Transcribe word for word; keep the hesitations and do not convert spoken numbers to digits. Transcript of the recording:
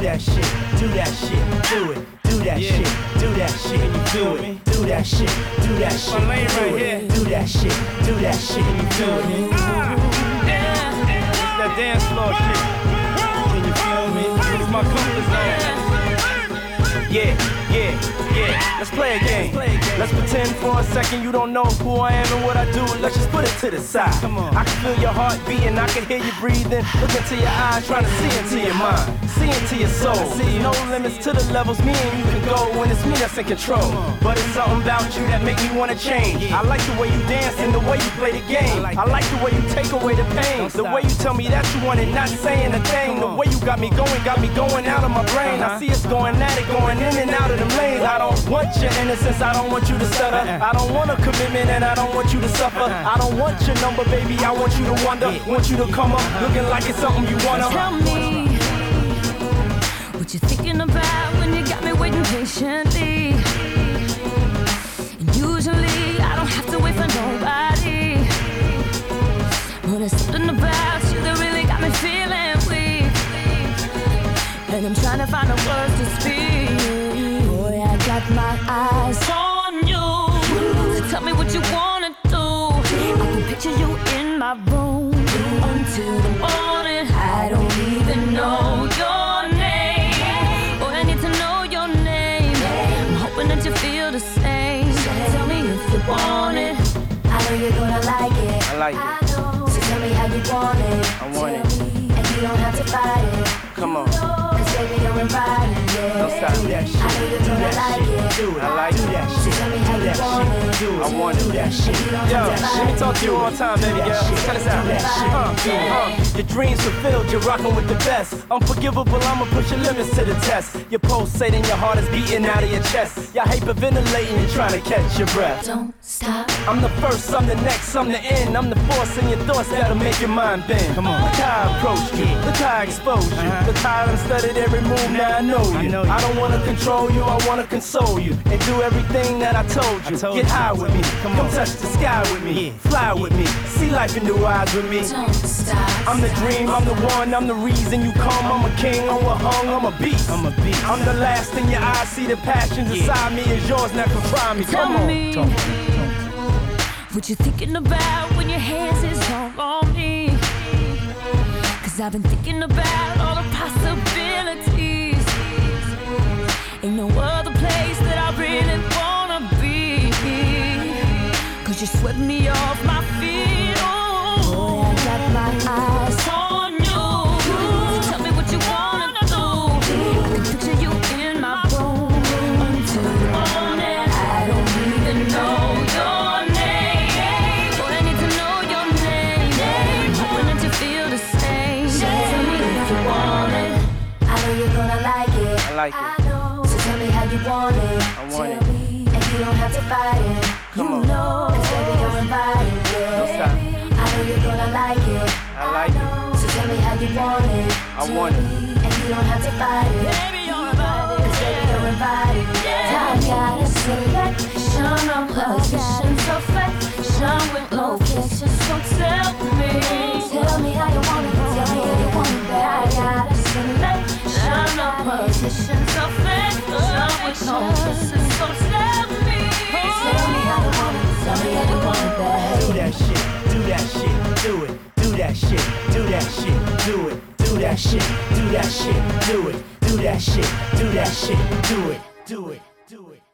that shit, do that shit, do it. Do that Yeah. shit, do that shit, Can you do feel it. me? Do that shit, do that shit, my lane do right it. here. Do that shit, do that shit, Can you feel me? Ah, yeah. It's that dance floor shit. Can you feel me? It's my comfort zone. Yeah, yeah, yeah. Let's play a game. Let's pretend for a second you don't know who I am and what I do. Let's just put it to the side. Come on. I can feel your heart beating, I can hear you breathing. Look into your eyes, trying to see into your mind, see into your soul. No limits to the levels me and you can go when it's me that's in control. But it's something about you that make me wanna change. I like the way you dance and the way you play the game. I like the way you take away the pain, the way you tell me that you want it, not saying a thing. The way you got me going, got me going out of my brain. I see us going at it, going in and out of them lanes. I don't want your innocence, I don't want you to stutter. I don't want a commitment and I don't want you to suffer. I don't want your number, baby, I want you to wonder. Want you to come up looking like it's something you wanna. Tell me what you thinking about when you got me waiting patiently. And usually I don't have to wait for nobody, but there's something about you that really got me feeling weak, and I'm trying to find the words to speak. Boy, I got my eyes on you, so tell me what you wanna do. I can picture you in my room until the morning. I don't even know your name. Boy, I need to know your name. I'm hoping that you feel the same. Tell me if you want it. I know you're gonna like it. I like it. So tell me how you want it. I want it. And you don't have to fight it. Come on. Cause baby, you're invited, yeah. Don't stop. do that shit, I know you're do gonna that like shit, it. do it. I like do it. that So shit, tell me do how you that want shit, it. do it. I want it. Do that shit, You don't Yo, have to let fight me it. talk to you one more time, baby girl. Check this out. Uh, uh, your dreams fulfilled, you're rocking with the best. Unforgivable, I'ma push your limits to the test. Your pulsating, your heart is beating out of your chest. You're hyperventilating, you're trying to catch your breath. Don't stop. I'm the first, I'm the next, I'm the end. I'm the force in your thoughts that'll make your mind bend. Come on. Look how I approached you, look how I exposed you. Uh-huh. Look how I done studied every move, now I know you. I know you. I don't wanna control you, I wanna console you. And do everything that I told you. I told Get you. high with me, Come come on. touch the sky with me. Yeah. Fly with me, see life in new eyes with me. Don't stop. I'm the dream, I'm the one, I'm the reason you come. I'm a king, I'm a hung, I'm a beast. I'm a beast. I'm the last in your eyes, see the passions Yeah. inside me is yours, now confine me. Tell Come on. me what you thinking about when your hands is all on me. Cause I've been thinking about all the possibilities. Ain't no other place that I really wanna be. Cause you swept me off my feet. Oh, boy, I got my eyes on you. So tell me what you wanna do. I can picture you in my room until the morning. I don't even know your name. Boy, I need to know your name. Hoping that you feel the same. Tell me if you want it. I know you're gonna like it. I like it. I know. So tell me how you want it. I want Tell it. me, and you don't have to fight it. Come you on. know, cause baby, you're invited. Yeah. Don't stop. I know you're gonna like it. I like it. So tell me how you want it. I want it. And you don't have to fight it. Baby, you're invited. Cause baby, you're invited. Yeah. I got a selection of positions, perfection with location. So tell me, tell me how you want it. Tell me how you want it. I got a selection of positions, perfection with location. So tell me, tell me how you want it. Tell me how you want it, babe. Do that shit, do that shit, do it. Do that shit, do that shit, do it. Do that shit, do that shit, do it. Do that shit, do that shit, do it. Do it, do it.